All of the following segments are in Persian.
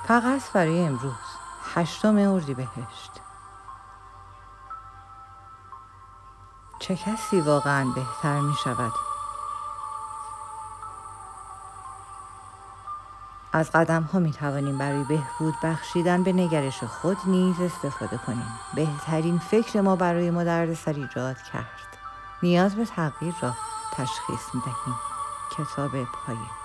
فقط برای امروز 8 اردیبهشت. چه کسی واقعا بهتر می شود؟ از قدم ها می توانیم برای بهبود بخشیدن به نگرش خود نیز استفاده کنیم. بهترین فکر ما برای ما دردسر ایجاد کرد. نیاز به تغییر را تشخیص می دهیم. کتاب پایه.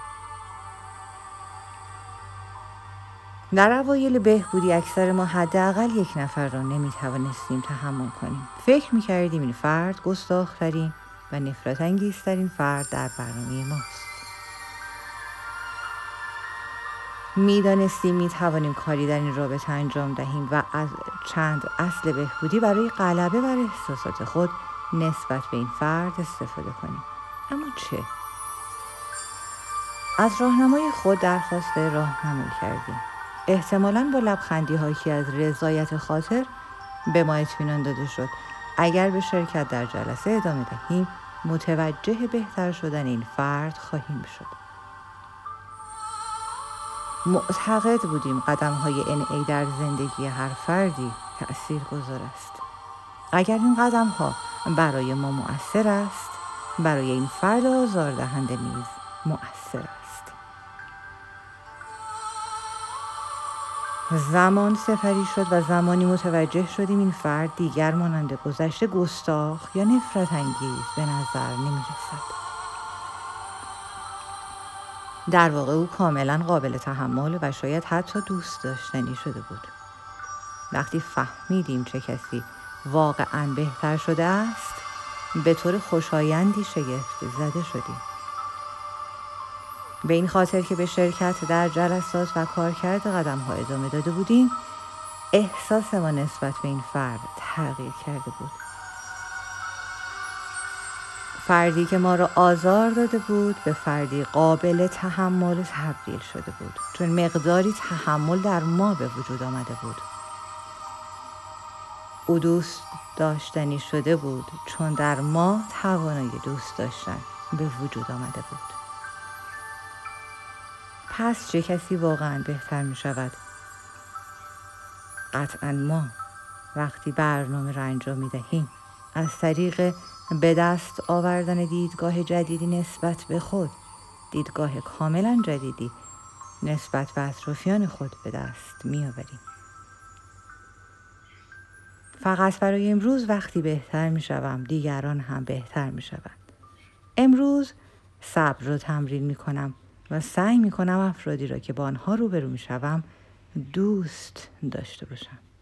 در اوایل بهبودی اکثر ما حداقل یک نفر را نمی توانستیم تحمل کنیم. فکر می کردیم این فرد گستاخ‌ترین و نفرت انگیزترین فرد در برنامه ماست. می دانستیم می توانیم کاری در این رابطه انجام دهیم و از چند اصل بهبودی برای غلبه بر احساسات خود نسبت به این فرد استفاده کنیم. اما چه؟ از راهنمای خود درخواست راهنمایی کردیم. احتمالاً با لبخندی حاکی از رضایت خاطر به ما اطمینان داده شد اگر به شرکت در جلسه ادامه دهیم متوجه بهتر شدن این فرد خواهیم شد. معتقد بودیم قدم‌های NA در زندگی هر فردی تأثیرگذار است. اگر این قدم‌ها برای ما مؤثر است، برای این فرد آزاردهنده نیز مؤثر است. زمان سپری شد و زمانی متوجه شدیم این فرد دیگر مانند گذشته گستاخ یا نفرت انگیز به نظر نمی رسد. در واقع او کاملا قابل تحمل و شاید حتی دوست داشتنی شده بود. وقتی فهمیدیم چه کسی واقعا بهتر شده است، به طور خوشایندی شگفت زده شدیم. به این خاطر که به شرکت در جلسات و کارکرد قدم‌ها ادامه داده بودیم، احساس ما نسبت به این فرد تغییر کرده بود. فردی که ما را آزار داده بود به فردی قابل تحمل تبدیل شده بود، چون مقداری تحمل در ما به وجود آمده بود. او دوست داشتنی شده بود چون در ما توانایی دوست داشتن به وجود آمده بود. پس چه کسی واقعا بهتر می شود؟ قطعا ما وقتی برنامه را انجام می دهیم از طریق به دست آوردن دیدگاه جدیدی نسبت به خود، دیدگاه کاملا جدیدی نسبت به اطرافیان خود به دست می آوریم. فقط برای امروز وقتی بهتر می شوم دیگران هم بهتر می شوند. امروز صبر را تمرین می کنم و سعی می کنم افرادی را که با آنها روبرو می شوم دوست داشته باشم.